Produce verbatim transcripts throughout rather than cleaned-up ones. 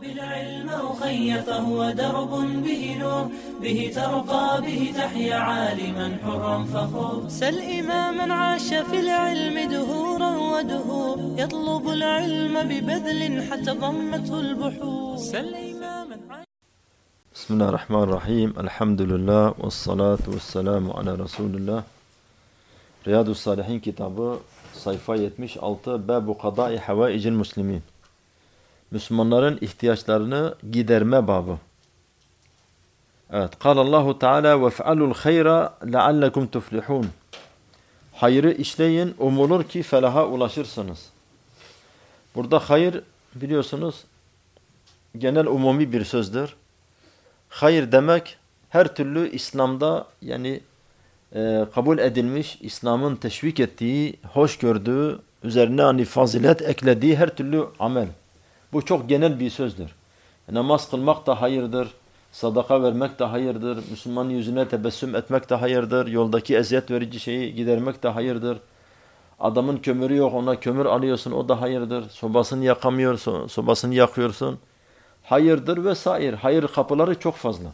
بالعلم أخي فهو درب به نور به ترقى به تحيا عالما حرا فخور سل إماما عاش في العلم دهورا ودهور يطلب العلم ببذل حتى ضمته البحور سل إماما عاش. بسم الله الرحمن الرحيم. الحمد لله والصلاة والسلام على رسول الله. Riyadu Salihin kitabı sayfa yetmiş altı Bab-ı Kadâi Havâicil Müslimîn. Müslümanların ihtiyaçlarını giderme babı. Evet. Kâlallahu Teala vef'alul hayra leallekum tuflihun. Hayrı işleyin, umulur ki felaha ulaşırsınız. Burada hayır biliyorsunuz genel umumi bir sözdür. Hayır demek her türlü İslam'da yani e, kabul edilmiş, İslam'ın teşvik ettiği, hoş gördüğü, üzerine hani fazilet eklediği her türlü amel. Bu çok genel bir sözdür. Namaz kılmak da hayırdır, sadaka vermek de hayırdır, Müslümanın yüzüne tebessüm etmek de hayırdır, yoldaki eziyet verici şeyi gidermek de hayırdır. Adamın kömürü yok, ona kömür alıyorsun, o da hayırdır. Sobasını yakamıyorsun, sobasını yakıyorsun. Hayırdır vesaire. Hayır kapıları çok fazla.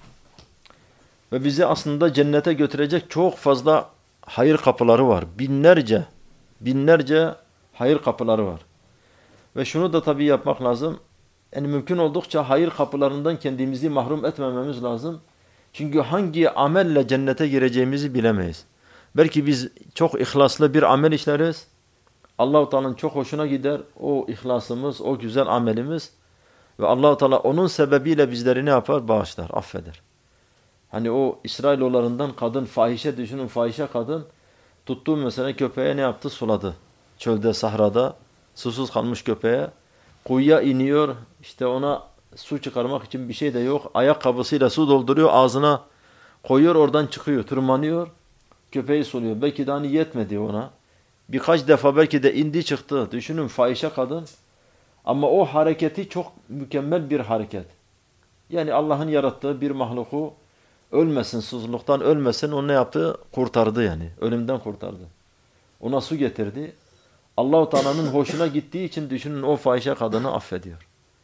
Ve bizi aslında cennete götürecek çok fazla hayır kapıları var. Binlerce, binlerce hayır kapıları var. Ve şunu da tabii yapmak lazım. Yani mümkün oldukça hayır kapılarından kendimizi mahrum etmememiz lazım. Çünkü hangi amelle cennete gireceğimizi bilemeyiz. Belki biz çok ihlaslı bir amel işleriz. Allah-u Teala'nın çok hoşuna gider. O ihlasımız, o güzel amelimiz. Ve Allah-u Teala onun sebebiyle bizleri ne yapar? Bağışlar, affeder. Hani o İsrailoğullarından kadın, fahişe düşünün, fahişe kadın tuttu mesela köpeğe ne yaptı? Suladı. Çölde, sahrada susuz kalmış köpeğe. Kuyuya iniyor, işte ona su çıkarmak için bir şey de yok. Ayakkabısıyla su dolduruyor, ağzına koyuyor, oradan çıkıyor, tırmanıyor. Köpeği suluyor. Belki de hani yetmedi ona. Birkaç defa belki de indi çıktı. Düşünün fahişe kadın. Ama o hareketi çok mükemmel bir hareket. Yani Allah'ın yarattığı bir mahluku ölmesin, susuzluktan ölmesin, onu ne yaptı? Kurtardı yani. Ölümden kurtardı. Ona su getirdi. Allah-u Teala'nın hoşuna gittiği için düşünün o fahişe kadını affediyor.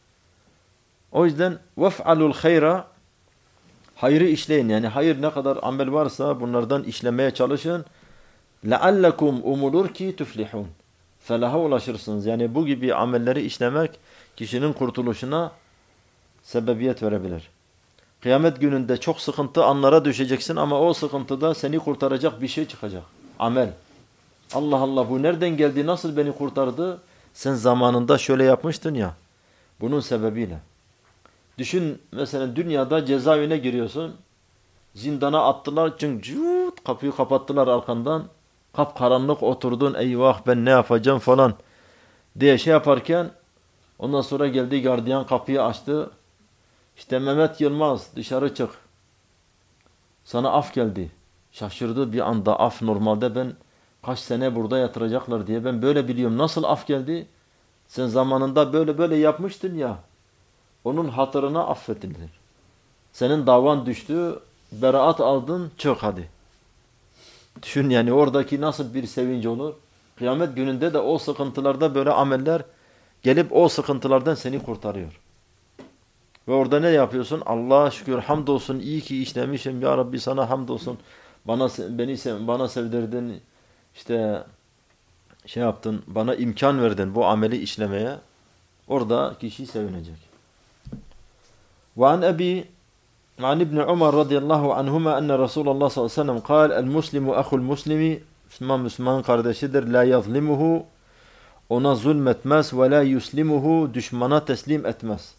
O yüzden vef'alul hayra, hayrı işleyin. Yani hayır ne kadar amel varsa bunlardan işlemeye çalışın. Leallekum umulur ki tuflihun. Felaha ulaşırsınız. Yani bu gibi amelleri işlemek kişinin kurtuluşuna sebebiyet verebilir. Kıyamet gününde çok sıkıntı anlara düşeceksin ama o sıkıntıda seni kurtaracak bir şey çıkacak. Amel. Allah Allah bu nereden geldi, nasıl beni kurtardı? Sen zamanında şöyle yapmıştın ya. Bunun sebebiyle. Düşün mesela dünyada cezaevine giriyorsun. Zindana attılar çünkü cüt, kapıyı kapattılar arkandan. Kapkaranlık oturdun, eyvah ben ne yapacağım falan diye şey yaparken ondan sonra geldi gardiyan kapıyı açtı. İşte Mehmet Yılmaz dışarı çık. Sana af geldi. Şaşırdı bir anda, af normalde ben kaç sene burada yatıracaklar diye ben böyle biliyorum. Nasıl af geldi? Sen zamanında böyle böyle yapmıştın ya. Onun hatırına affedilir. Senin davan düştü, beraat aldın, çık hadi. Düşün yani oradaki nasıl bir sevinç olur. Kıyamet gününde de o sıkıntılarda böyle ameller gelip o sıkıntılardan seni kurtarıyor. Ve orada ne yapıyorsun? Allah'a şükür hamdolsun iyi ki işlemişim ya Rabbi sana hamdolsun. Bana beni bana sevdirdin. İşte şey yaptın. Bana imkan verdin bu ameli işlemeye. Orada kişi sevinecek. Ve an Ebi عن ابن عمر رضي الله عنهما أن رسول الله صلى الله عليه وسلم قال المسلم أخو المسلم Müslüman Müslüman kardeşidir. La yazlimuhu, ona zulmetmez ve la yuslimuhu, düşmana teslim etmez.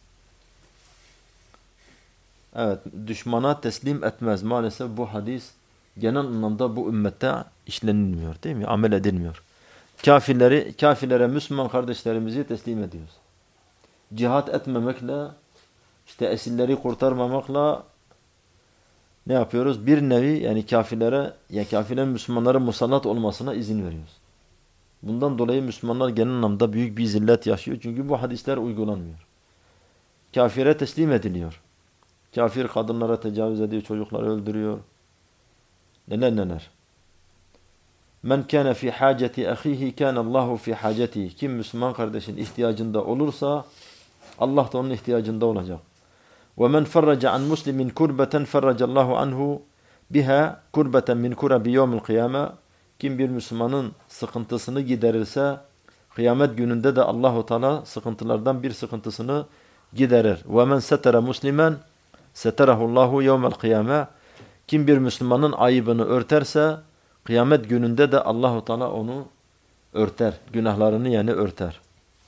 Evet, düşmana teslim etmez. Maalesef bu hadis genel anlamda bu ümmette işlenilmiyor, değil mi? Amel edilmiyor. Kafirleri, kafirlere Müslüman kardeşlerimizi teslim ediyoruz. Cihat etmemekle, işte esirleri kurtarmamakla ne yapıyoruz? Bir nevi yani kafirlere, ya kafirlerin Müslümanların musallat olmasına izin veriyoruz. Bundan dolayı Müslümanlar genel anlamda büyük bir zillet yaşıyor. Çünkü bu hadisler uygulanmıyor. Kafire teslim ediliyor. Kafir kadınlara tecavüz ediyor, çocukları öldürüyor. Neler neler. Men kana fi haceti ahihi kana Allahu fi hacetihi. Kim Müslüman kardeşin ihtiyacında olursa Allah da onun ihtiyacında olacak. وَمَنْ فَرَّجَ عَنْ مُسْلِمٍ كُرْبَةً فَرَّجَ اللّٰهُ عَنْهُ biha kurbeten min kurabi yevmil kıyame. Kim bir Müslümanın sıkıntısını giderirse kıyamet gününde de Allahu Teala sıkıntılardan bir sıkıntısını giderir. Ve men setere muslimen seterahullahu yevmel kıyame. Kim bir Müslümanın ayıbını örterse kıyamet gününde de Allahu Teala onu örter. Günahlarını yani örter.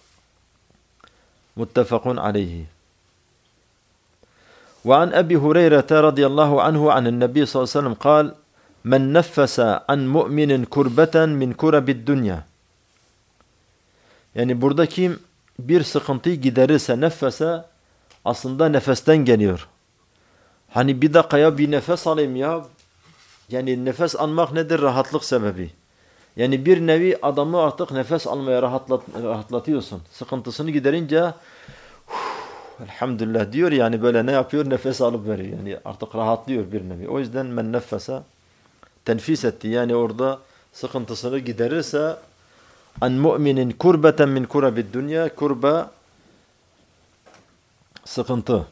Muttefakun aleyhi. وعن أبي هريرة رضي الله عنه عن النبي صلى الله عليه وسلم قال من نفس عن مؤمن كربة من كرب الدنيا. Yani burada kim bir sıkıntıyı giderirse nefese aslında nefesten geliyor. Hani bir dakikaya bir nefes alayım ya. Yani nefes almak nedir? Rahatlık sebebi. Yani bir nevi adamı artık nefes almaya rahatlat, rahatlatıyorsun. Sıkıntısını giderince elhamdülillah diyor yani böyle ne yapıyor? Nefes alıp veriyor. Yani artık rahatlıyor bir nevi. O yüzden men nefese tenfis etti. Yani orada sıkıntısını giderirse an mu'minin kurbeten min kurabid dünya. Kurbe sıkıntı.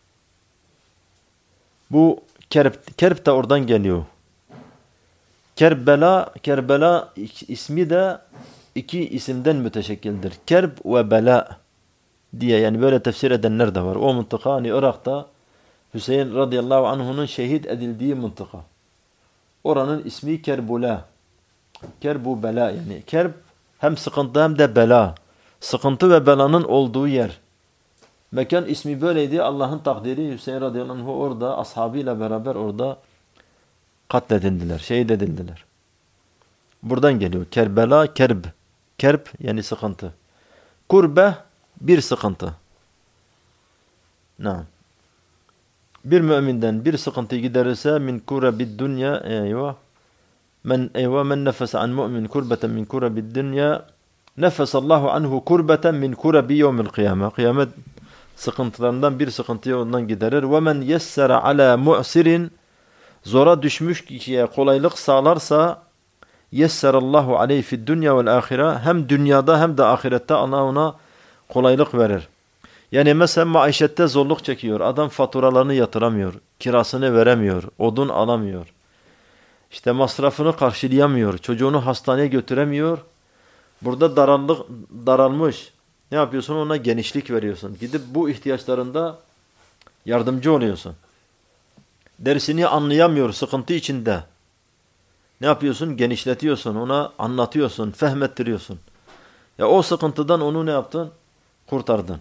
Bu kerb, kerb de oradan geliyor. Kerbela, Kerbela ismi de iki isimden müteşekkildir. Kerb ve bela diye yani böyle tefsir edenler de var. O mıntıka hani Irak'ta Hüseyin radıyallahu anh'unun şehit edildiği mıntıka. Oranın ismi Kerbula. Kerbu bela yani. Kerb hem sıkıntı hem de bela. Sıkıntı ve belanın olduğu yer. Mekan ismi böyleydi. Allah'ın takdiri Hüseyin radıyallahu anh'u orada ashabıyla beraber orada katledildiler. Şehit edildiler. Buradan geliyor. Kerbela, kerb. Kerb yani sıkıntı. Kurbe bir sıkıntı. Naam. Bir müminden bir sıkıntı giderirse min kurabid dünya eyvah. Men eyvah men nefes an mu'min kurbeten min kurabid dünya nefesallahu anhu kurbeten min kurabi yevmil kıyame. Kıyamet sıkıntılarından bir sıkıntıyı ondan giderir. Ve men yessere ala mu'sirin zora düşmüş kişiye kolaylık sağlarsa yesserallahu aleyhi fid dünya vel ahire hem dünyada hem de ahirette Allah ona kolaylık verir. Yani mesela maişette zorluk çekiyor. Adam faturalarını yatıramıyor. Kirasını veremiyor. Odun alamıyor. İşte masrafını karşılayamıyor. Çocuğunu hastaneye götüremiyor. Burada darallık, daralmış. Ne yapıyorsun? Ona genişlik veriyorsun. Gidip bu ihtiyaçlarında yardımcı oluyorsun. Dersini anlayamıyor. Sıkıntı içinde. Ne yapıyorsun? Genişletiyorsun. Ona anlatıyorsun. Fehmettiriyorsun. Ya o sıkıntıdan onu ne yaptın? Kurtardın.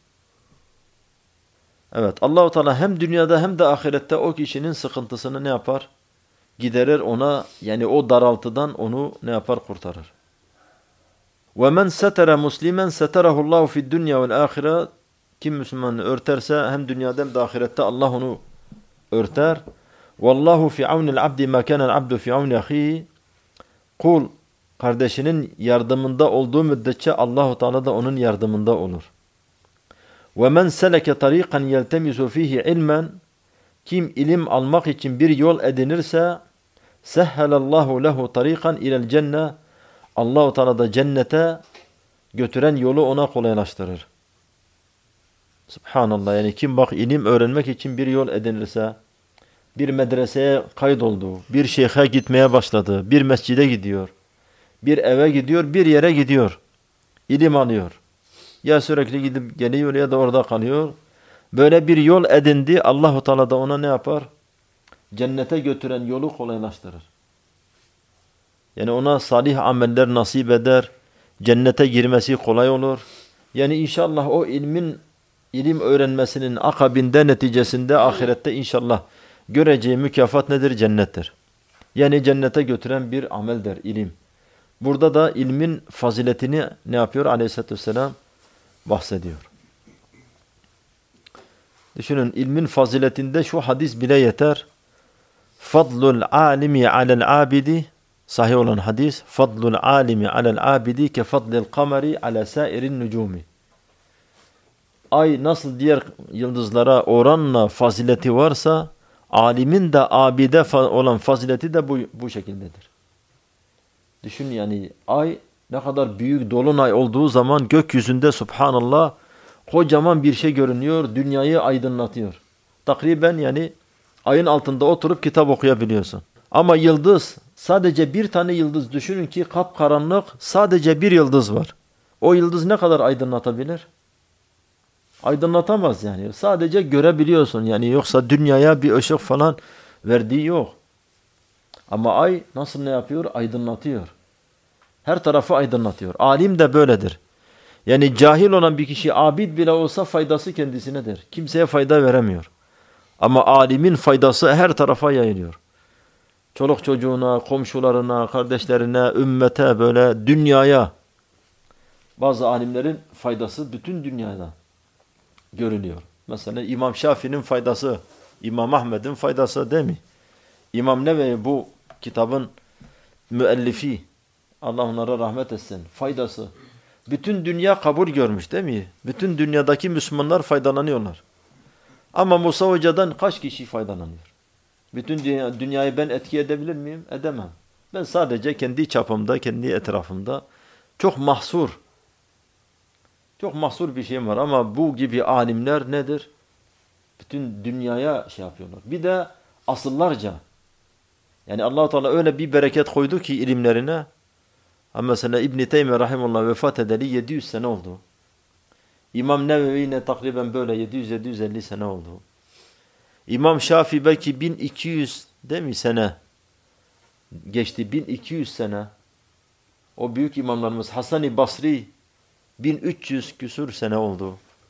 Evet. Allah-u Teala hem dünyada hem de ahirette o kişinin sıkıntısını ne yapar? Giderir ona yani o daraltıdan onu ne yapar? Kurtarır. وَمَنْ سَتَرَ مُسْلِمًا سَتَرَهُ اللّٰهُ فِي الدُّنْيَا وَالْآخِرَةِ. Kim Müslümanı örterse hem dünyada hem de ahirette Allah onu örter. وَاللّٰهُ فِي عَوْنِ الْعَبْدِ مَا كَانَ الْعَبْدُ فِي عَوْنِ أَخِيهِ. Kul kardeşinin yardımında olduğu müddetçe Allah-u Teala da onun yardımında olur. وَمَنْ سَلَكَ طَرِيقًا يَلْتَمِسُ فِيهِ عِلْمًا. Kim ilim almak için bir yol edinirse سَهَّلَ اللّٰهُ لَهُ طَرِيقًا اِلَى الْجَنَّةِ. Allah-u Teala da cennete götüren yolu ona kolaylaştırır. Subhanallah yani kim bak ilim öğrenmek için bir yol edinirse, bir medreseye kaydoldu, bir şeyhe gitmeye başladı, bir mescide gidiyor, bir eve gidiyor, bir yere gidiyor, ilim alıyor. Ya sürekli gidip geliyor ya da orada kalıyor. Böyle bir yol edindi, Allah-u Teala da ona ne yapar? Cennete götüren yolu kolaylaştırır. Yani ona salih ameller nasip eder. Cennete girmesi kolay olur. Yani inşallah o ilmin ilim öğrenmesinin akabinde neticesinde ahirette inşallah göreceği mükafat nedir? Cennettir. Yani cennete götüren bir ameldir ilim. Burada da ilmin faziletini ne yapıyor? Aleyhisselatü vesselam bahsediyor. Düşünün ilmin faziletinde şu hadis bile yeter. Fadlul alimi alel abidi. Sahih olan hadis. Fadlul alimi alel abidi ke fadlil kameri ala sairin nucumi. Ay nasıl diğer yıldızlara oranla fazileti varsa alimin de abide olan fazileti de bu, bu şekildedir. Düşün yani ay ne kadar büyük dolunay olduğu zaman gökyüzünde subhanallah Kocaman bir şey görünüyor, dünyayı aydınlatıyor. Takriben yani ayın altında oturup kitap okuyabiliyorsun. Ama yıldız, sadece bir tane yıldız düşünün ki kapkaranlık, sadece bir yıldız var. O yıldız ne kadar aydınlatabilir? Aydınlatamaz yani. Sadece görebiliyorsun yani, yoksa dünyaya bir ışık falan verdiği yok. Ama ay nasıl ne yapıyor? Aydınlatıyor. Her tarafı aydınlatıyor. Alim de böyledir. Yani cahil olan bir kişi abid bile olsa faydası kendisinedir. Kimseye fayda veremiyor. Ama alimin faydası her tarafa yayılıyor. Çoluk çocuğuna, komşularına, kardeşlerine, ümmete, böyle dünyaya. Bazı alimlerin faydası bütün dünyada görünüyor. Mesela İmam Şafii'nin faydası, İmam Ahmed'in faydası değil mi? İmam Nevevi bu kitabın müellifi, Allah onlara rahmet etsin, faydası. Bütün dünya kabul görmüş değil mi? Bütün dünyadaki Müslümanlar faydalanıyorlar. Ama Musa Hoca'dan kaç kişi faydalanıyor? Bütün dünya, dünyayı ben etki edebilir miyim? Edemem. Ben sadece kendi çapımda, kendi etrafımda çok mahsur, çok mahsur bir şeyim var. Ama bu gibi alimler nedir? Bütün dünyaya şey yapıyorlar. Bir de asıllarca. Yani Allah-u Teala öyle bir bereket koydu ki ilimlerine. Ama mesela İbn-i Teymiye rahimullah vefat edeli yedi yüz sene oldu. İmam Nevevi yine takriben böyle yedi yüz yedi yüz elli sene oldu. İmam Şafii belki bin iki yüz değil mi sene geçti. bin iki yüz sene. O büyük imamlarımız Hasan-ı Basri bin üç yüz küsur sene oldu.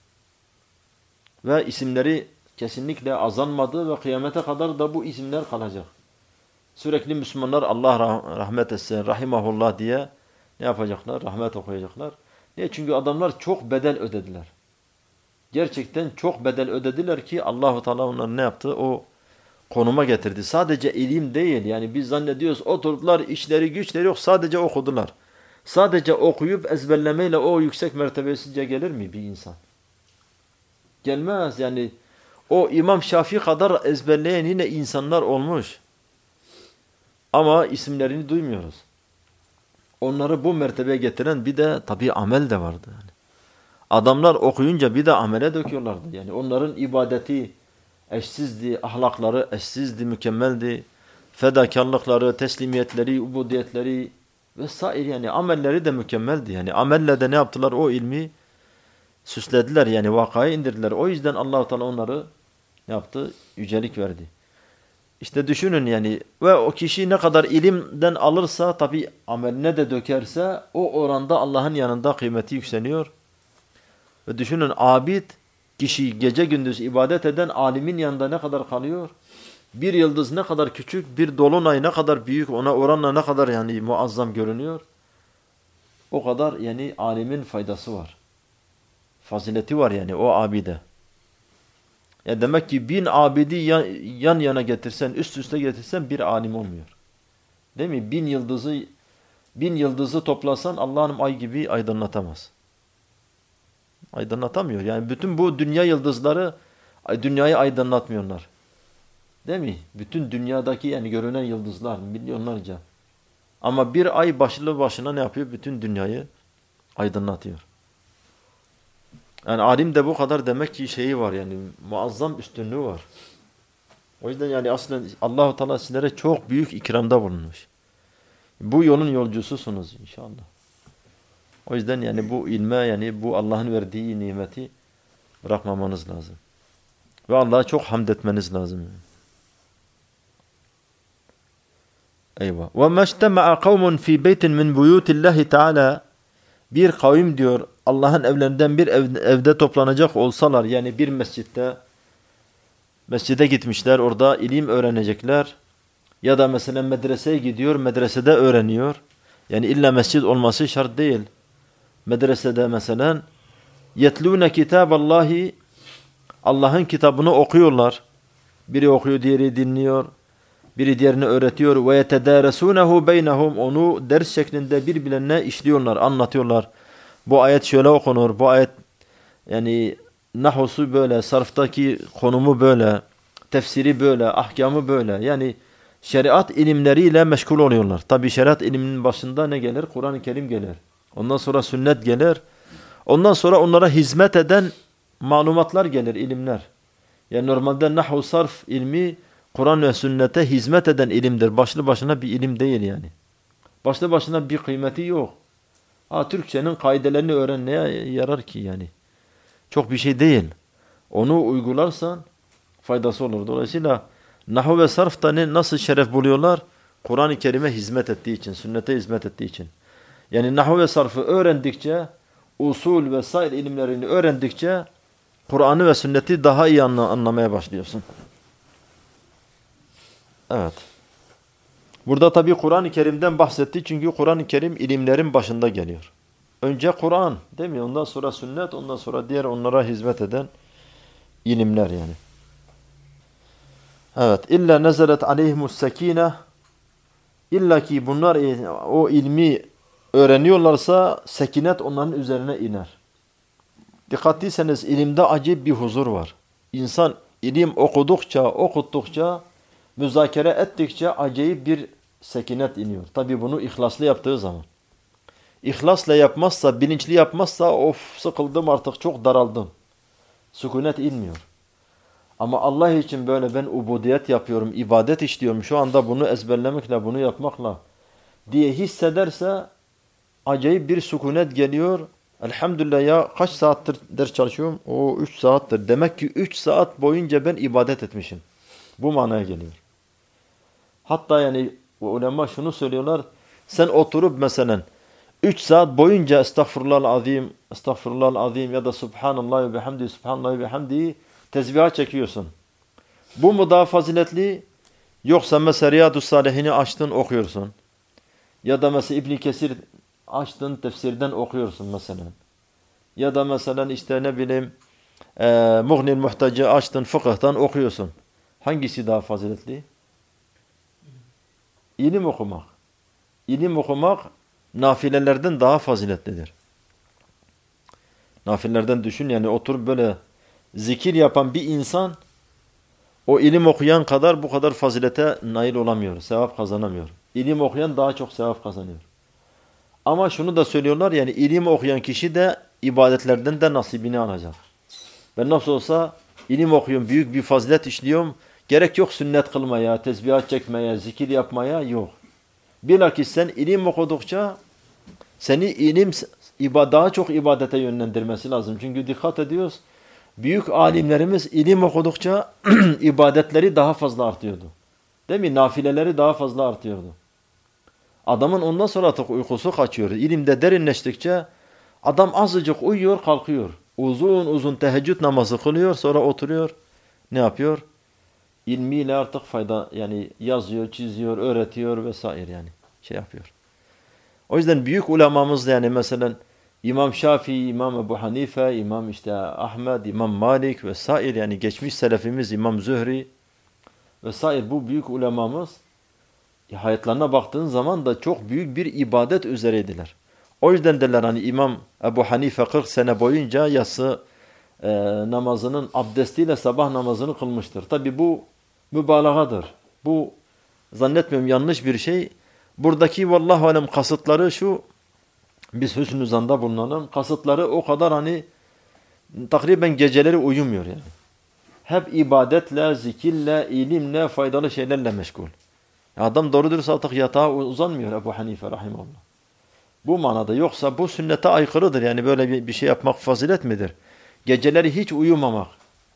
Ve isimleri kesinlikle azalmadı ve kıyamete kadar da bu isimler kalacak. Sürekli Müslümanlar Allah rahmet etsin, rahimahullah diye ne yapacaklar? Rahmet okuyacaklar. Niye? Çünkü adamlar çok bedel ödediler. Gerçekten çok bedel ödediler ki Allah-u Teala onları ne yaptı? O konuma getirdi. Sadece ilim değil. Yani biz zannediyoruz oturdular, işleri güçleri yok, sadece okudular. Sadece okuyup ezberlemeyle o yüksek mertebeye sizce gelir mi bir insan? Gelmez. Yani o İmam Şafii kadar ezberleyen yine insanlar olmuş. Ama isimlerini duymuyoruz. Onları bu mertebeye getiren bir de tabii amel de vardı. Yani. Adamlar okuyunca bir de amele döküyorlardı. Yani onların ibadeti eşsizdi, ahlakları eşsizdi, mükemmeldi. Fedakarlıkları, teslimiyetleri, ubudiyetleri vesaire, yani amelleri de mükemmeldi. Yani amelle de ne yaptılar? O ilmi süslediler, yani vakaya indirdiler. O yüzden Allah-u Teala onları ne yaptı? Yücelik verdi. İşte düşünün yani, ve o kişi ne kadar ilimden alırsa tabi ameline de dökerse o oranda Allah'ın yanında kıymeti yükseliyor. Ve düşünün, abid kişi gece gündüz ibadet eden alimin yanında ne kadar kalıyor? Bir yıldız ne kadar küçük, bir dolunay ne kadar büyük, ona oranla ne kadar yani muazzam görünüyor. O kadar yani alimin faydası var. Fazileti var yani o abide. Ya demek ki bin abidi yan, yan yana getirsen, üst üste getirsen bir alim olmuyor. Değil mi? Bin yıldızı bin yıldızı toplasan Allah'ın ay gibi aydınlatamaz. Aydınlatamıyor. Yani bütün bu dünya yıldızları dünyayı aydınlatmıyorlar. Değil mi? Bütün dünyadaki yani görünen yıldızlar milyonlarca. Ama bir ay başlı başına ne yapıyor? Bütün dünyayı aydınlatıyor. Yani alim de bu kadar demek ki şeyi var yani, muazzam üstünlüğü var. O yüzden yani aslında Allah-u Teala sizlere çok büyük ikramda bulunmuş. Bu yolun yolcususunuz inşallah. O yüzden yani bu ilme, yani bu Allah'ın verdiği nimeti bırakmamanız lazım. Ve Allah'a çok hamd etmeniz lazım. Eyvah. Ve meştema'a kavmun fi beytin min buyutillahi Teala, bir kavim diyor Allah'ın evlerinden bir ev, evde toplanacak olsalar, yani bir mescitte, mescide gitmişler, orada ilim öğrenecekler, ya da mesela medreseye gidiyor, medresede öğreniyor. Yani illa mescid olması şart değil. Medresede mesela yetlûne kitâballâhi, Allah'ın kitabını okuyorlar. Biri okuyor, diğeri dinliyor. Biri diğerini öğretiyor. Ve yetedâresûnehu beynehum, onu ders şeklinde birbirlerine işliyorlar, anlatıyorlar. Bu ayet şöyle okunur, bu ayet yani nahusu böyle, sarftaki konumu böyle, tefsiri böyle, ahkamı böyle. Yani şeriat ilimleriyle meşgul oluyorlar. Tabi şeriat iliminin başında ne gelir? Kur'an-ı Kerim gelir. Ondan sonra sünnet gelir. Ondan sonra onlara hizmet eden malumatlar gelir, ilimler. Yani normalde nahv sarf ilmi Kur'an ve sünnete hizmet eden ilimdir. Başlı başına bir ilim değil yani. Başlı başına bir kıymeti yok. Ha, Türkçenin kaidelerini öğrenmeye yarar ki yani. Çok bir şey değil. Onu uygularsan faydası olur. Dolayısıyla nahv ve sarfta ne, nasıl şeref buluyorlar? Kur'an-ı Kerim'e hizmet ettiği için, sünnete hizmet ettiği için. Yani nahv ve sarfı öğrendikçe, usul ve sair ilimlerini öğrendikçe Kur'an'ı ve sünneti daha iyi anla, anlamaya başlıyorsun. Evet. Burada tabi Kur'an-ı Kerim'den bahsetti çünkü Kur'an-ı Kerim ilimlerin başında geliyor. Önce Kur'an değil mi? Ondan sonra sünnet, ondan sonra diğer onlara hizmet eden ilimler yani. Evet. İlla nezelet aleyhimus sekine, İlla ki bunlar o ilmi öğreniyorlarsa sekinet onların üzerine iner. Dikkatliyseniz ilimde acayip bir huzur var. İnsan ilim okudukça, okuttukça, müzakere ettikçe acayip bir sekinet iniyor. Tabi bunu ihlaslı yaptığı zaman. İhlasla yapmazsa, bilinçli yapmazsa of sıkıldım artık çok daraldım. Sükunet inmiyor. Ama Allah için böyle ben ubudiyet yapıyorum, ibadet işliyorum. Şu anda bunu ezberlemekle, bunu yapmakla diye hissederse acayip bir sükunet geliyor. Elhamdülillah ya kaç saattir ders çalışıyorum? O üç saattir. Demek ki üç saat boyunca ben ibadet etmişim. Bu manaya geliyor. Hatta yani ulema şunu söylüyorlar. Sen oturup mesela üç saat boyunca estağfurullah azim, estağfurullah azim ya da subhanallah ve bihamdi, subhanallah ve bihamdi tezbiha çekiyorsun. Bu mu daha faziletli? Yoksa mesela Riyadus Salihini açtın okuyorsun. Ya da mesela İbn Kesir açtın tefsirden okuyorsun mesela. Ya da mesela işte ne bileyim e, Muğnil Muhtacı açtın fıkıhtan okuyorsun. Hangisi daha faziletli? İlim okumak. İlim okumak nafilelerden daha faziletlidir. Nafilelerden düşün yani oturup böyle zikir yapan bir insan o ilim okuyan kadar bu kadar fazilete nail olamıyor. Sevap kazanamıyor. İlim okuyan daha çok sevap kazanıyor. Ama şunu da söylüyorlar yani ilim okuyan kişi de ibadetlerden de nasibini alacak. Ben nasıl olsa ilim okuyorum, büyük bir fazilet işliyorum. Gerek yok sünnet kılmaya, tesbihat çekmeye, zikir yapmaya yok. Bilakis sen ilim okudukça seni ilim daha çok ibadete yönlendirmesi lazım. Çünkü dikkat ediyoruz. Büyük alimlerimiz ilim okudukça ibadetleri daha fazla artıyordu. Değil mi? Nafileleri daha fazla artıyordu. Adamın ondan sonra artık uykusu kaçıyor. İlimde derinleştikçe adam azıcık uyuyor kalkıyor. Uzun uzun teheccüd namazı kılıyor sonra oturuyor. Ne yapıyor? İlmiyle artık fayda yani yazıyor, çiziyor, öğretiyor vesaire yani şey yapıyor. O yüzden büyük ulemamız yani mesela İmam Şafii, İmam Ebu Hanife, İmam işte Ahmed, İmam Malik vesaire yani geçmiş selefimiz İmam Zühri vesaire bu büyük ulemamız hayatlarına baktığın zaman da çok büyük bir ibadet üzereydiler. O yüzden derler hani İmam Ebu Hanife kırk sene boyunca yatsı e, namazının abdestiyle sabah namazını kılmıştır. Tabi bu mübalağadır. Bu zannetmiyorum yanlış bir şey. Buradaki vallahu alem kasıtları şu, biz hüsnü zanda bulunalım. Kasıtları o kadar hani takriben geceleri uyumuyor yani. Hep ibadetle, zikirle, ilimle, faydalı şeylerle meşgul. Adam doğru dürüst artık yatağa uzanmıyor Ebu Hanife rahimahullah. Bu manada yoksa bu sünnete aykırıdır. Yani böyle bir, bir şey yapmak fazilet midir? Geceleri hiç uyumamak.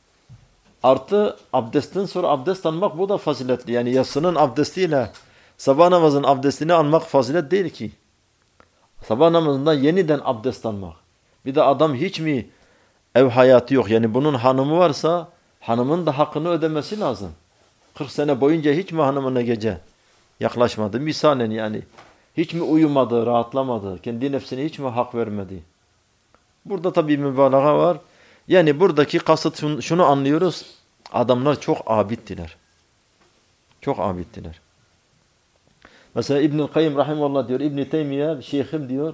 Artı abdestten sonra abdest almak bu da faziletli. Yani yatsının abdestiyle sabah namazının abdestini almak fazilet değil ki. Sabah namazından yeniden abdest almak. Bir de adam hiç mi ev hayatı yok. Yani bunun hanımı varsa hanımın da hakkını ödemesi lazım. kırk sene boyunca hiç mi hanımına gece yaklaşmadı? Misalen yani. Hiç mi uyumadı, rahatlamadı? Kendi nefsine hiç mi hak vermedi? Burada tabii mübalağa var. Yani buradaki kasıt şunu anlıyoruz. Adamlar çok abiddiler. Çok abiddiler. Mesela İbnül Kayyim rahimahullah diyor. İbn-i Teymiye şeyhim diyor.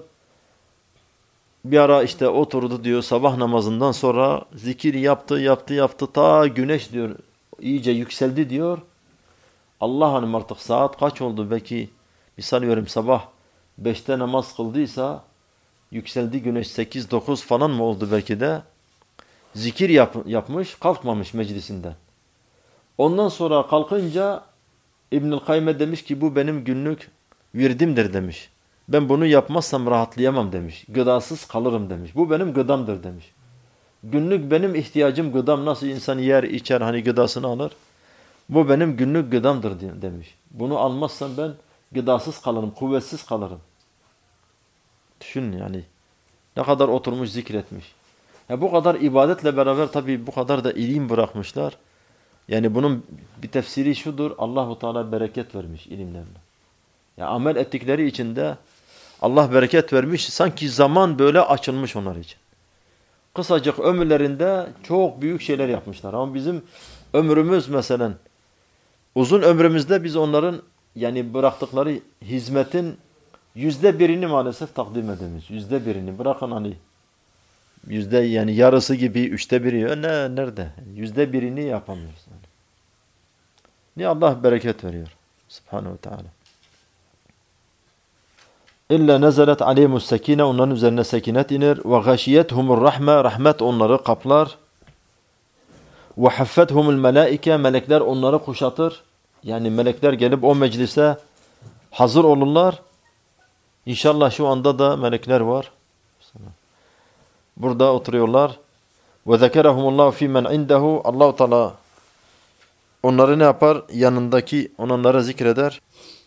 Bir ara işte oturdu diyor sabah namazından sonra zikir yaptı yaptı yaptı ta güneş diyor iyice yükseldi diyor. Allah hanım artık saat kaç oldu belki misal veriyorum sabah beşte namaz kıldıysa yükseldi güneş sekiz dokuz falan mı oldu belki de. Zikir yap, yapmış, kalkmamış meclisinden. Ondan sonra kalkınca İbnül Kayyim demiş ki bu benim günlük virdimdir demiş. Ben bunu yapmazsam rahatlayamam demiş. Gıdasız kalırım demiş. Bu benim gıdamdır demiş. Günlük benim ihtiyacım gıdam. Nasıl insan yer içer hani gıdasını alır. Bu benim günlük gıdamdır demiş. Bunu almazsam ben gıdasız kalırım, kuvvetsiz kalırım. Düşün yani. Ne kadar oturmuş zikretmiş. Ya bu kadar ibadetle beraber tabii bu kadar da ilim bırakmışlar. Yani bunun bir tefsiri şudur. Allahu Teala bereket vermiş ilimlerine. Ya amel ettikleri içinde Allah bereket vermiş. Sanki zaman böyle açılmış onlar için. Kısacık ömürlerinde çok büyük şeyler yapmışlar. Ama bizim ömrümüz mesela uzun ömrümüzde biz onların yani bıraktıkları hizmetin yüzde birini maalesef takdim edemeyiz. Yüzde birini bırakın hani yüzde yani yarısı gibi üçte biri ne nerede? Yüzde birini yapamıyoruz. Yani. Niye Allah bereket veriyor? Subhanahu ve Teala. İlla nezelet aleyhimus sekine onların üzerine sekinet iner ve gâşiyethumur rahme rahmet onları kaplar ve haffethumul melaike melekler onları kuşatır. Yani melekler gelip o meclise hazır olurlar. İnşallah şu anda da melekler var. Burada oturuyorlar. Ve zekerahumullahu fi men indehu Allahu Teala onları ne yapar? Yanındaki onlara zikreder.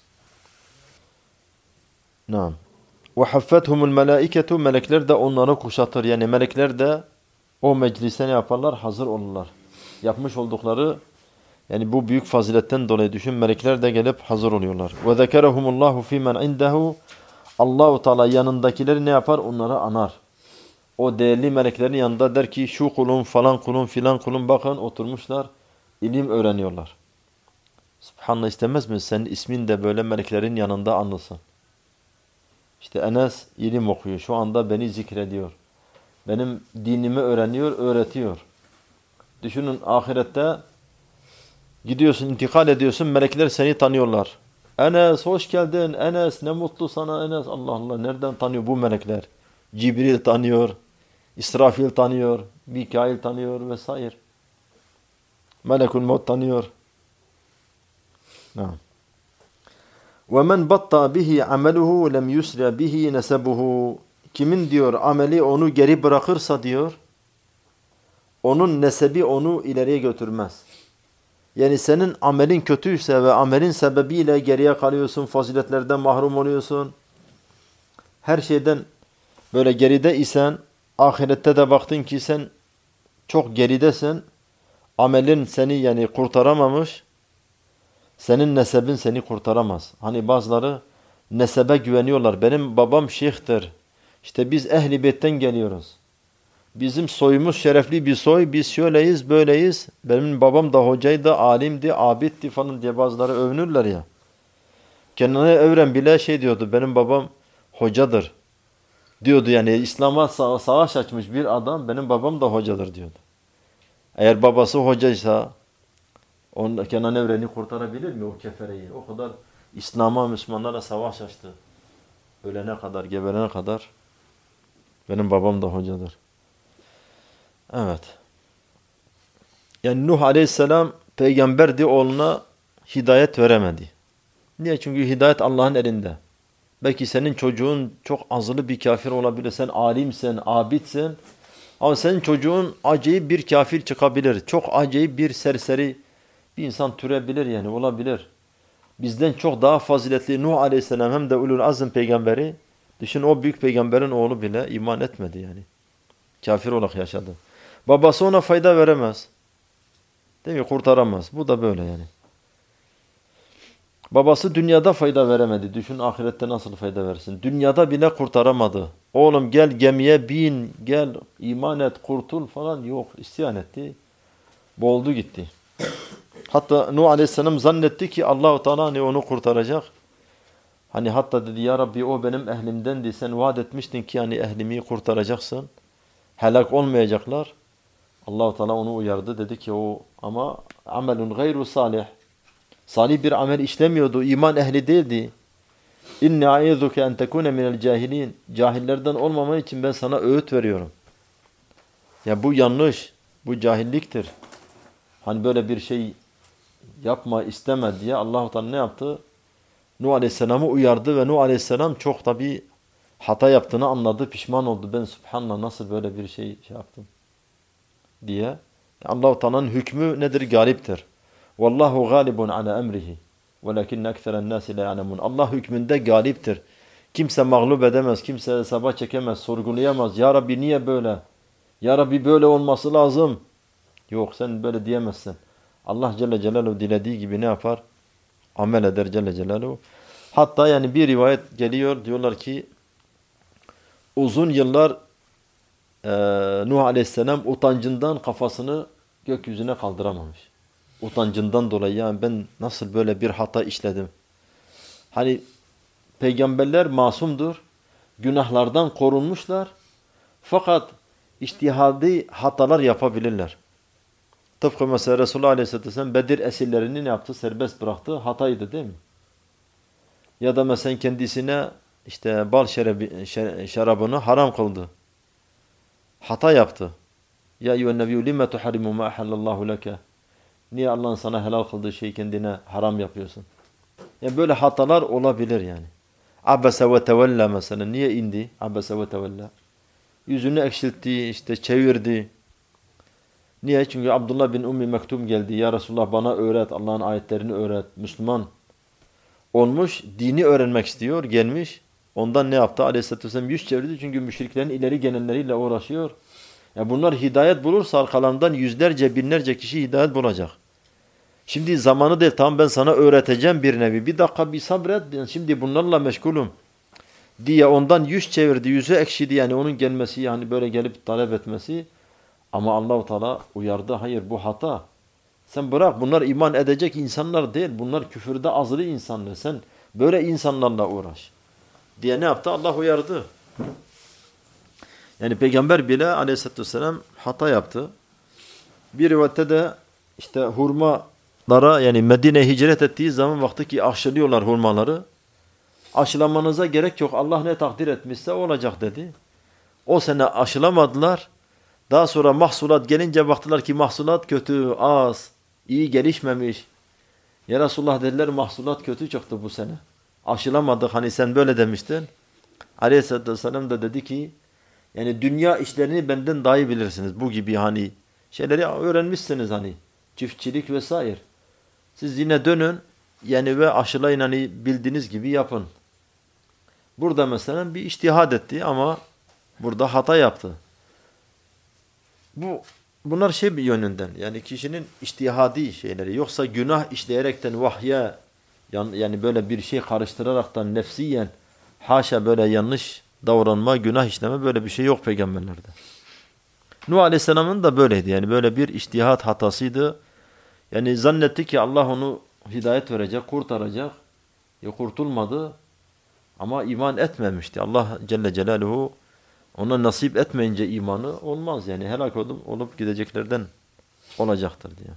Naam. Ve haffethumul melaiketu melekler de onları kuşatır. Yani melekler de o meclise ne yaparlar? Hazır olurlar. Yapmış oldukları yani bu büyük faziletten dolayı düşün melekler de gelip hazır oluyorlar. Ve zekerahumullahu fi men indehu Allahu Teala yanındakileri ne yapar? Onları anar. O değerli meleklerin yanında der ki şu kulum falan kulum filan kulum bakın oturmuşlar ilim öğreniyorlar. Subhanallah istemez mi? Senin ismin de böyle meleklerin yanında anılsın. İşte Enes ilim okuyor. Şu anda beni zikrediyor. Benim dinimi öğreniyor, öğretiyor. Düşünün ahirette gidiyorsun, intikal ediyorsun, melekler seni tanıyorlar. Enes hoş geldin, Enes ne mutlu sana Enes. Allah Allah nereden tanıyor bu melekler? Cibril tanıyor, İsrafil tanıyor, Mikail tanıyor vesaire. Melekul Maut tanıyor. وَمَنْ بَطَّى بِهِ عَمَلُهُ لَمْ يُسْرَ بِهِ نَسَبُهُ Kimin diyor ameli onu geri bırakırsa diyor, onun nesebi onu ileriye götürmez. Yani senin amelin kötüyse ve amelin sebebiyle geriye kalıyorsun, faziletlerden mahrum oluyorsun. Her şeyden böyle geride isen, ahirette de baktın ki sen çok geridesin, amelin seni yani kurtaramamış, senin nesebin seni kurtaramaz. Hani bazıları nesebe güveniyorlar. Benim babam şeyhtir. İşte biz Ehl-i Beyt'ten geliyoruz. Bizim soyumuz şerefli bir soy. Biz şöyleyiz, böyleyiz. Benim babam da hocaydı, alimdi, abiddi falan diye bazıları övünürler ya. Kendine övren bile şey diyordu. Benim babam hocadır. Diyordu yani İslam'a sa savaş açmış bir adam. Benim babam da hocadır diyordu. Eğer babası hocaysa Onun Kenan Evren'i kurtarabilir mi o kefereyi? O kadar İslam'a, Müslümanlara savaş açtı. Ölene kadar, geberene kadar. Benim babam da hocadır. Evet. Yani Nuh Aleyhisselam peygamberdi, oğluna hidayet veremedi. Niye? Çünkü hidayet Allah'ın elinde. Belki senin çocuğun çok azılı bir kafir olabilir. Sen alimsin, abidsin. Ama senin çocuğun acayip bir kafir çıkabilir. Çok acayip bir serseri bir insan türebilir yani olabilir. Bizden çok daha faziletli Nuh Aleyhisselam hem de Ulul Azm peygamberi. Düşün o büyük peygamberin oğlu bile iman etmedi yani. Kafir olarak yaşadı. Babası ona fayda veremez. Değil mi? Kurtaramaz. Bu da böyle yani. Babası dünyada fayda veremedi. Düşün ahirette nasıl fayda versin. Dünyada bile kurtaramadı. Oğlum gel gemiye bin, gel iman et, kurtul falan. Yok, isyan etti. Boğuldu gitti. Hatta Nuh Aleyhisselam zannetti ki Allah-u Teala hani onu kurtaracak. Hani hatta dedi ya Rabbi o benim ehlimdendi. Sen vaat etmiştin ki hani ehlimi kurtaracaksın. Helak olmayacaklar. Allah-u Teala onu uyardı. Dedi ki o ama amelun gayru salih. Salih bir amel işlemiyordu. İman ehli değildi. İnni a'idhuke en tekune minel cahilin. Cahillerden olmaman için ben sana öğüt veriyorum. Ya bu yanlış. Bu cahilliktir. Hani böyle bir şey yapma isteme diye Allah-u Teala ne yaptı? Nuh Aleyhisselam'ı uyardı ve Nuh Aleyhisselam çok tabi hata yaptığını anladı, pişman oldu. Ben subhanallah nasıl böyle bir şey şey yaptım diye. Allah-u Teala'nın hükmü nedir? Galiptir. Vallahu galibun ala emrihi. Velakinne ekseren nasi la ya'lemun. Allah hükmünde galiptir. Kimse mağlup edemez, kimse hesaba çekemez, sorgulayamaz. Ya Rabbi niye böyle? Ya Rabbi böyle olması lazım. Yok, sen böyle diyemezsin. Allah Celle Celaluhu dilediği gibi ne yapar? Amel eder Celle Celaluhu. Hatta yani bir rivayet geliyor, diyorlar ki uzun yıllar e, Nuh Aleyhisselam utancından kafasını gökyüzüne kaldıramamış. Utancından dolayı yani ben nasıl böyle bir hata işledim. Hani peygamberler masumdur. Günahlardan korunmuşlar. Fakat içtihadi hatalar yapabilirler. Tıpkı mesela Resulullah Aleyhisselatü Vesselam Bedir esirlerini ne yaptı? Serbest bıraktı. Hataydı değil mi? Ya da mesela kendisine işte bal şerebi, şarabını haram kıldı. Hata yaptı. Ya eyyühen nebiyyü lime tuharimu ma ahallallahu leke. Niye Allah'ın sana helal kıldığı şeyi kendine haram yapıyorsun? Yani böyle hatalar olabilir yani. Abese ve tevella mesela. Niye indi? Abese ve tevella. Yüzünü ekşiltti, işte çevirdi. Niye? Çünkü Abdullah bin Ummi Mektum geldi. Ya Resulullah bana öğret, Allah'ın ayetlerini öğret. Müslüman olmuş, dini öğrenmek istiyor, gelmiş. Ondan ne yaptı? Aleyhisselatü Vesselam yüz çevirdi. Çünkü müşriklerin ileri gelenleriyle uğraşıyor. Ya bunlar hidayet bulursa arkalarından yüzlerce, binlerce kişi hidayet bulacak. Şimdi zamanı değil, tamam ben sana öğreteceğim bir nevi. Bir dakika bir sabret, ben şimdi bunlarla meşgulüm diye ondan yüz çevirdi, yüzü ekşidi yani onun gelmesi, yani böyle gelip talep etmesi. Ama Allah-u Teala uyardı, hayır bu hata. Sen bırak, bunlar iman edecek insanlar değil, bunlar küfürde azılı insanlar. Sen böyle insanlarla uğraş diye ne yaptı? Allah uyardı. Yani peygamber bile aleyhissalatü vesselam hata yaptı. Bir rivayette de işte hurmalara yani Medine'ye hicret ettiği zaman vakti ki aşılıyorlar hurmaları. Aşılamanıza gerek yok. Allah ne takdir etmişse olacak dedi. O sene aşılamadılar. Daha sonra mahsulat gelince baktılar ki mahsulat kötü, az, iyi gelişmemiş. Ya Resulullah dediler mahsulat kötü çıktı bu sene. Aşılamadık hani sen böyle demiştin. Aleyhisselatü Vesselam da dedi ki yani dünya işlerini benden daha iyi bilirsiniz. Bu gibi hani şeyleri öğrenmişsiniz hani çiftçilik vesaire. Siz yine dönün yani ve aşılayın hani bildiğiniz gibi yapın. Burada mesela bir içtihad etti ama burada hata yaptı. Bu bunlar şey bir yönünden yani kişinin içtihadi şeyleri yoksa günah işleyerekten vahye yani böyle bir şey karıştıraraktan nefsiyen haşa böyle yanlış davranma, günah işleme böyle bir şey yok peygamberlerde. Nuh Aleyhisselam'ın da böyleydi yani böyle bir içtihat hatasıydı. Yani zannetti ki Allah onu hidayet verecek, kurtaracak. Ya kurtulmadı ama iman etmemişti. Allah Celle Celaluhu ona nasip etmeyince imanı olmaz yani helak olup, olup gideceklerden olacaktır diye.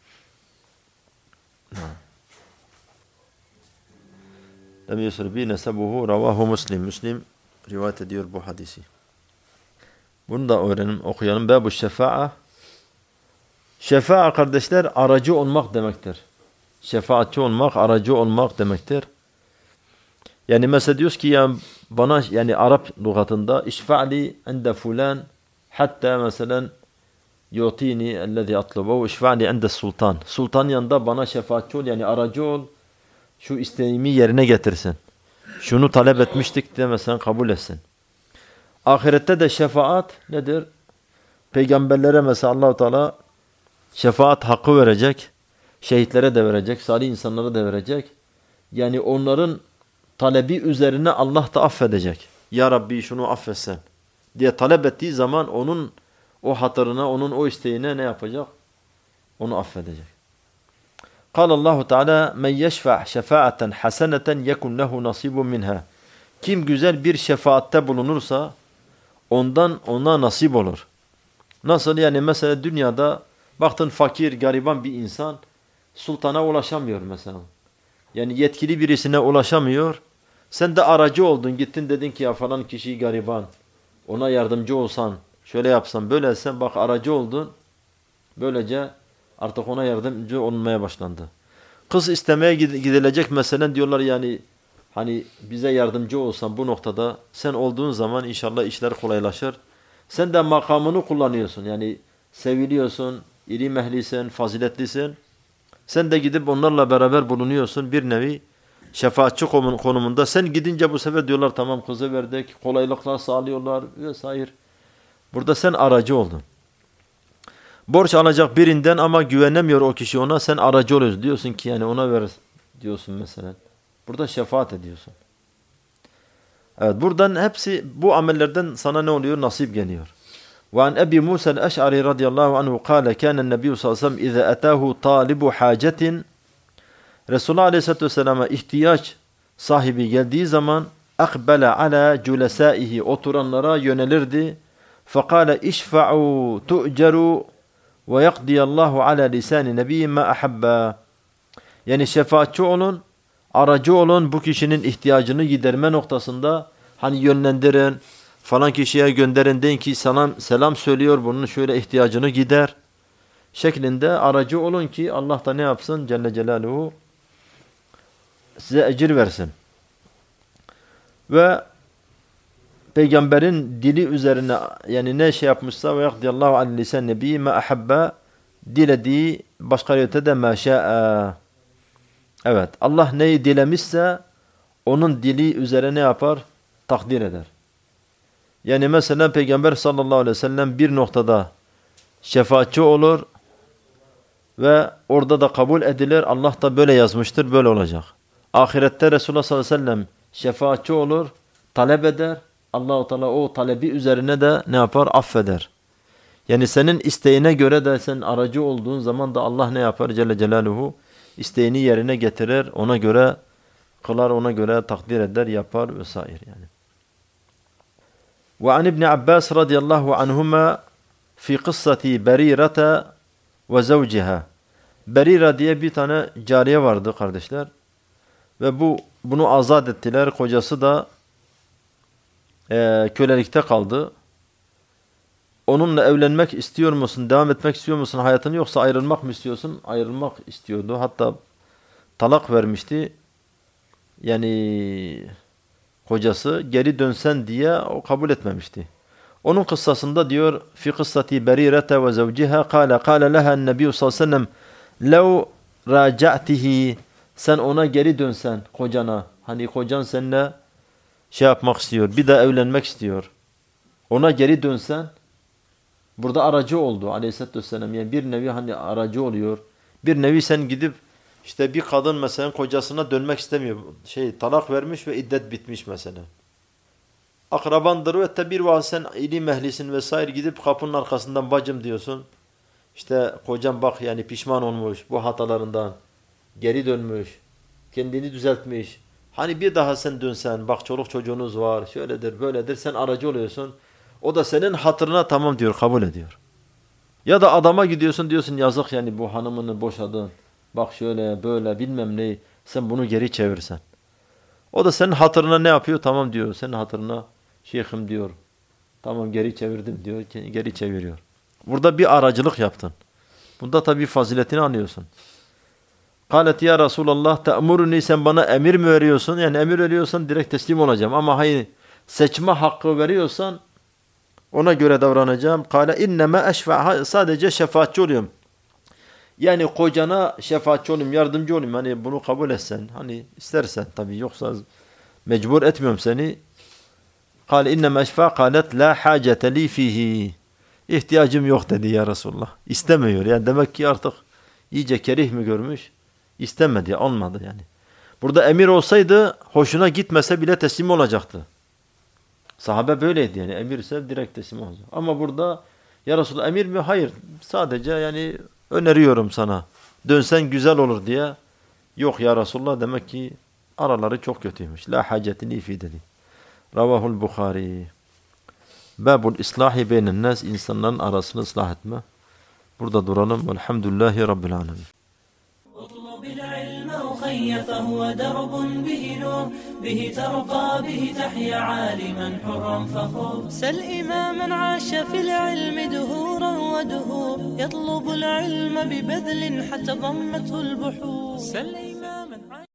Lem yusr bi nesebuhu ravahu Müslim. Müslim rivayet ediyor bu hadisi. Bunu da öğrenim, okuyalım. Bâbu şefa'a. Şefa'a kardeşler aracı olmak demektir. Şefaatçi olmak, aracı olmak demektir. Yani mesela diyoruz ki ya bana yani Arap lügatında işfa'li inde fulan hatta mesela yutini ellezî atlubu işfa'li inde sultan. Sultan yanında bana şefaatçi ol yani aracı ol. Şu isteğimi yerine getirsin. Şunu talep etmiştik de mesela kabul etsin. Ahirette de şefaat nedir? Peygamberlere mesela Allah-u Teala şefaat hakkı verecek. Şehitlere de verecek. Salih insanlara da verecek. Yani onların talebi üzerine Allah da affedecek. Ya Rabbi şunu affetsen diye talep ettiği zaman onun o hatırına, onun o isteğine ne yapacak? Onu affedecek. قال الله تعالى من يشفع شفاعة حسنة يكن له نصيب منها. Kim güzel bir şefaatte bulunursa ondan ona nasip olur. Nasıl yani mesela dünyada baktın fakir, gariban bir insan sultana ulaşamıyor mesela. Yani yetkili birisine ulaşamıyor. Sen de aracı oldun, gittin dedin ki ya falan kişi gariban. Ona yardımcı olsan, şöyle yapsan, böyle etsen bak aracı oldun. Böylece artık ona yardımcı olunmaya başlandı. Kız istemeye gidilecek mesela diyorlar yani hani bize yardımcı olsan bu noktada sen olduğun zaman inşallah işler kolaylaşır. Sen de makamını kullanıyorsun yani seviliyorsun, ilim ehlisin, faziletlisin. Sen de gidip onlarla beraber bulunuyorsun bir nevi şefaatçi konumunda. Sen gidince bu sefer diyorlar tamam kızı verdik, kolaylıklar sağlıyorlar vesaire. Burada sen aracı oldun. Borç alacak birinden ama güvenemiyor o kişi ona, sen aracı oluyorsun. Diyorsun ki yani ona ver diyorsun mesela. Burada şefaat ediyorsun. Evet buradan hepsi bu amellerden sana ne oluyor? Nasip geliyor. وعن أبي موسى الأشعري رضي الله عنه قال كان النبي صلى الله عليه وسلم إذا أتاه طالب حاجة Resulullah Aleyhisselatü Vesselam'a ihtiyaç sahibi geldiği zaman akbele ala cülesaihi oturanlara yönelirdi. Fekale işfa'u tu'ceru ve yakdiyallahu ala lisani nebiyyin ma ahabba. Yani şefaatçi olun, aracı olun bu kişinin ihtiyacını giderme noktasında hani yönlendirin, falan kişiye gönderin deyin ki selam, selam söylüyor bunun şöyle ihtiyacını gider şeklinde aracı olun ki Allah da ne yapsın Celle Celaluhu size ecir versin. Ve peygamberin dili üzerine yani ne şey yapmışsa ve yakdiyallahu an lisan nebi ma ahabba dilediği başka rivayette de ma şa'a. Evet Allah neyi dilemişse onun dili üzerine ne yapar? Takdir eder. Yani mesela Peygamber sallallahu aleyhi ve sellem bir noktada şefaatçi olur ve orada da kabul edilir. Allah da böyle yazmıştır, böyle olacak. Ahirette Resulullah sallallahu aleyhi ve sellem şefaatçi olur, talep eder. Allah-u Teala o talebi üzerine de ne yapar? Affeder. Yani senin isteğine göre de sen aracı olduğun zaman da Allah ne yapar? Celle Celaluhu isteğini yerine getirir. Ona göre kılar, ona göre takdir eder, yapar vesaire yani. وعن ابن عباس رضي الله عنهما في قصة بريرة وزوجها. Berira diye bir tane cariye vardı kardeşler. Ve bu bunu azat ettiler. Kocası da e, kölelikte kaldı. Onunla evlenmek istiyor musun? Devam etmek istiyor musun hayatını yoksa ayrılmak mı istiyorsun? Ayrılmak istiyordu. Hatta talak vermişti. Yani kocası geri dönsen diye o kabul etmemişti. Onun kıssasında diyor fi kıssati Berirete ve zevciha kâle kâle leha en-nebiyyü sallallahu aleyhi ve sellem lev raca'tihi sen ona geri dönsen kocana hani kocan seninle şey yapmak istiyor bir de evlenmek istiyor. Ona geri dönsen burada aracı oldu aleyhissalatü vesselam yani bir nevi hani aracı oluyor. Bir nevi sen gidip İşte bir kadın mesela kocasına dönmek istemiyor. Şey talak vermiş ve iddet bitmiş mesela. Akrabandır ve hatta bir vaat sen ilim ehlisin vesaire gidip kapının arkasından bacım diyorsun. İşte kocam bak yani pişman olmuş bu hatalarından. Geri dönmüş. Kendini düzeltmiş. Hani bir daha sen dönsen bak çoluk çocuğunuz var şöyledir böyledir sen aracı oluyorsun. O da senin hatırına tamam diyor kabul ediyor. Ya da adama gidiyorsun diyorsun yazık yani bu hanımını boşadın. Bak şöyle böyle bilmem ne sen bunu geri çevirsen. O da senin hatırına ne yapıyor? Tamam diyor. Senin hatırına şeyhim diyor. Tamam geri çevirdim diyor. Geri çeviriyor. Burada bir aracılık yaptın. Bunda tabii faziletini anlıyorsun. Kâlet ya Resulallah te'muruni sen bana emir mi veriyorsun? Yani emir veriyorsan direkt teslim olacağım. Ama hayır seçme hakkı veriyorsan ona göre davranacağım. Kâle inneme eşfa sadece şefaatçi oluyorum. Yani kocana şefaatçi olayım, yardımcı olayım. Hani bunu kabul etsen, hani istersen tabii yoksa mecbur etmiyorum seni. Kâle inneme eşfa kâlet la hâcete li fihi. İhtiyacım yok dedi ya Resulullah. İstemiyor yani demek ki artık iyice kerih mi görmüş? İstemedi, almadı yani. Burada emir olsaydı hoşuna gitmese bile teslim olacaktı. Sahabe böyleydi yani emir ise direkt teslim olacak. Ama burada ya Resulullah emir mi? Hayır. Sadece yani öneriyorum sana. Dönsen güzel olur diye. Yok ya Resulullah demek ki araları çok kötüymüş. La hacetini fi dedi. Ravahul Bukhari. Babul islahi beynen nas insanların arasını ıslah etme. Burada duralım. Elhamdülillahi Rabbil alemin. الخي فهو درب به نور، به ترقى به تحيا عالما حرا فخور. سل إماما عاش في العلم دهورا ودهور، يطلب العلم ببذل حتى ضمته البحور. سل إماما عاش